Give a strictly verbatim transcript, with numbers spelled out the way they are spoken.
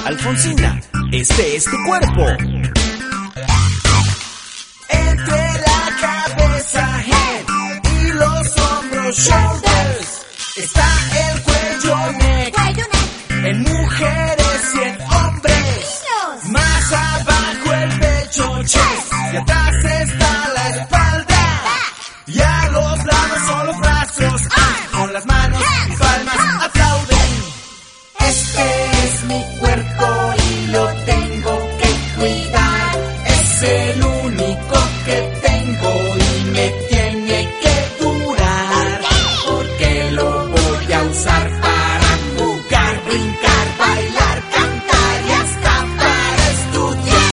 Alfonsina, este es tu cuerpo. Entre la cabeza, head, y los hombros, shoulders, está el cuello, neck, Cuello, neck. en mujeres y en hombres. Niños. Más abajo el pecho, chest, y atrás está la espalda. Y a los lados son los brazos, ah, con las manos y palmas